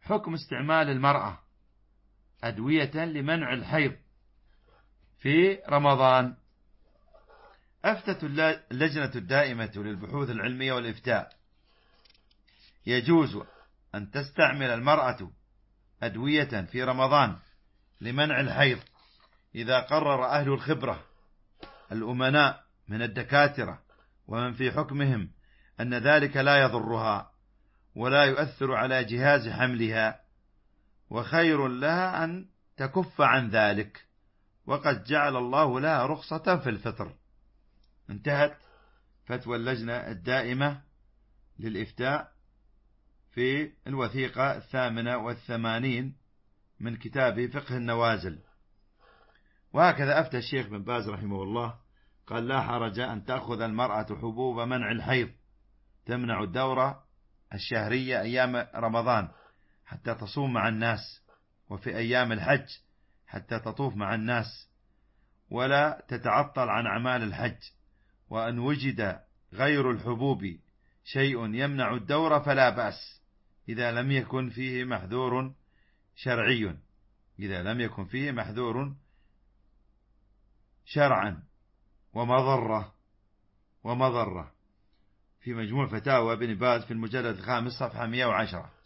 حكم استعمال المرأة أدوية لمنع الحيض في رمضان. أفتت اللجنة الدائمة للبحوث العلمية والإفتاء: يجوز أن تستعمل المرأة أدوية في رمضان لمنع الحيض إذا قرر أهل الخبرة الأمناء من الدكاترة ومن في حكمهم أن ذلك لا يضرها ولا يؤثر على جهاز حملها، وخير لها أن تكف عن ذلك، وقد جعل الله لها رخصة في الفطر. انتهت فتوى اللجنة الدائمة للإفتاء في الوثيقة 88 من كتاب فقه النوازل. وهكذا أفتى الشيخ بن باز رحمه الله، قال: لا حرج أن تأخذ المرأة حبوب منع الحيض تمنع الدورة الشهرية أيام رمضان حتى تصوم مع الناس، وفي أيام الحج حتى تطوف مع الناس ولا تتعطل عن أعمال الحج. وأن وجد غير الحبوب شيء يمنع الدورة فلا بأس إذا لم يكن فيه محذور شرعي، إذا لم يكن فيه محذور شرعا ومضرة. في مجموع فتاوى ابن باز في المجلد 5 صفحة 110.